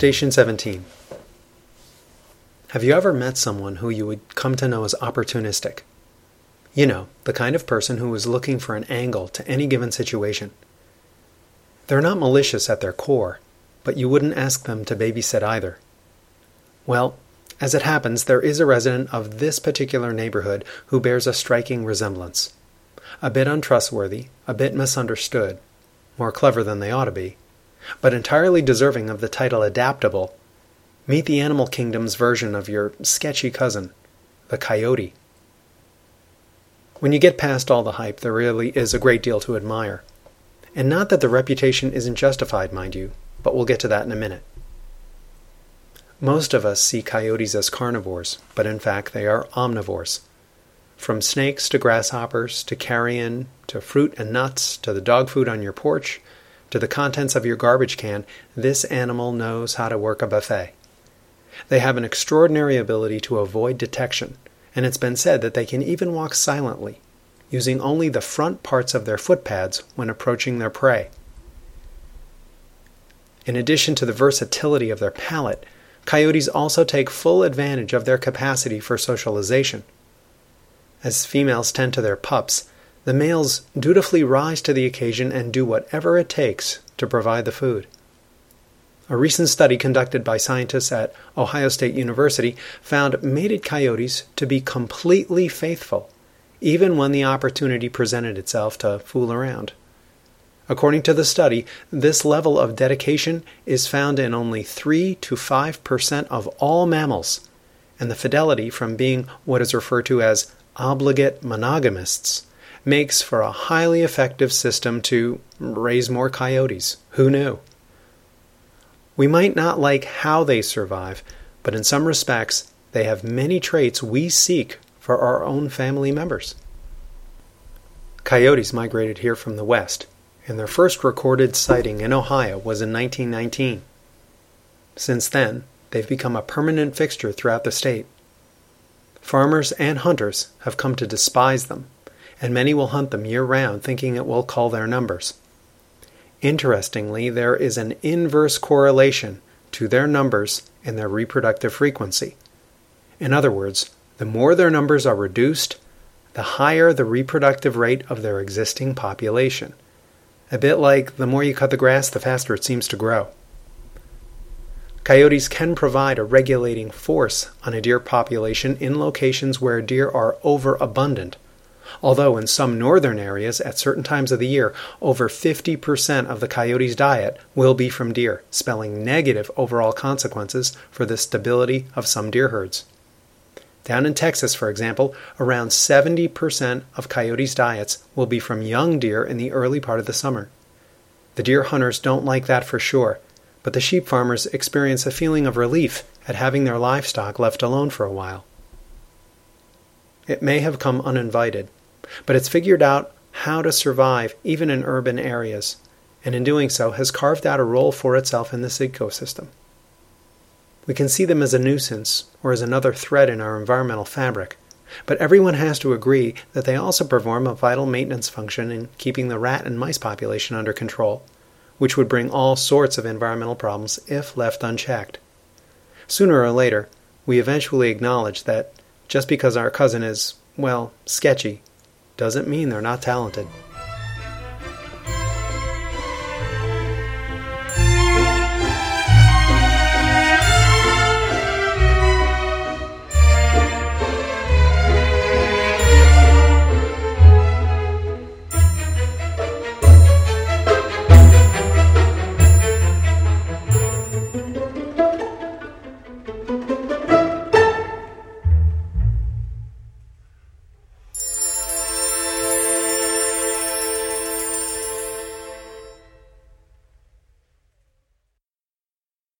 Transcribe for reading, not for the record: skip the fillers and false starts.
Station 17. Have you ever met someone who you would come to know as opportunistic? You know, the kind of person who is looking for an angle to any given situation. They're not malicious at their core, but you wouldn't ask them to babysit either. Well, as it happens, there is a resident of this particular neighborhood who bears a striking resemblance. A bit untrustworthy, a bit misunderstood, more clever than they ought to be, but entirely deserving of the title adaptable. Meet the animal kingdom's version of your sketchy cousin, the coyote. When you get past all the hype, there really is a great deal to admire. And not that the reputation isn't justified, mind you, but we'll get to that in a minute. Most of us see coyotes as carnivores, but in fact they are omnivores. From snakes to grasshoppers to carrion to fruit and nuts to the dog food on your porch to the contents of your garbage can, this animal knows how to work a buffet. They have an extraordinary ability to avoid detection, and it's been said that they can even walk silently, using only the front parts of their foot pads when approaching their prey. In addition to the versatility of their palate, coyotes also take full advantage of their capacity for socialization. As females tend to their pups, the males dutifully rise to the occasion and do whatever it takes to provide the food. A recent study conducted by scientists at Ohio State University found mated coyotes to be completely faithful, even when the opportunity presented itself to fool around. According to the study, this level of dedication is found in only 3 to 5% of all mammals, and the fidelity from being what is referred to as obligate monogamists makes for a highly effective system to raise more coyotes. Who knew? We might not like how they survive, but in some respects, they have many traits we seek for our own family members. Coyotes migrated here from the west, and their first recorded sighting in Ohio was in 1919. Since then, they've become a permanent fixture throughout the state. Farmers and hunters have come to despise them, and many will hunt them year-round thinking it will cull their numbers. Interestingly, there is an inverse correlation to their numbers and their reproductive frequency. In other words, the more their numbers are reduced, the higher the reproductive rate of their existing population. A bit like the more you cut the grass, the faster it seems to grow. Coyotes can provide a regulating force on a deer population in locations where deer are overabundant. Although in some northern areas, at certain times of the year, over 50% of the coyote's diet will be from deer, spelling negative overall consequences for the stability of some deer herds. Down in Texas, for example, around 70% of coyotes' diets will be from young deer in the early part of the summer. The deer hunters don't like that for sure, but the sheep farmers experience a feeling of relief at having their livestock left alone for a while. It may have come uninvited, but it's figured out how to survive even in urban areas, and in doing so has carved out a role for itself in this ecosystem. We can see them as a nuisance or as another thread in our environmental fabric, but everyone has to agree that they also perform a vital maintenance function in keeping the rat and mice population under control, which would bring all sorts of environmental problems if left unchecked. Sooner or later, we eventually acknowledge that just because our cousin is, well, sketchy, doesn't mean they're not talented.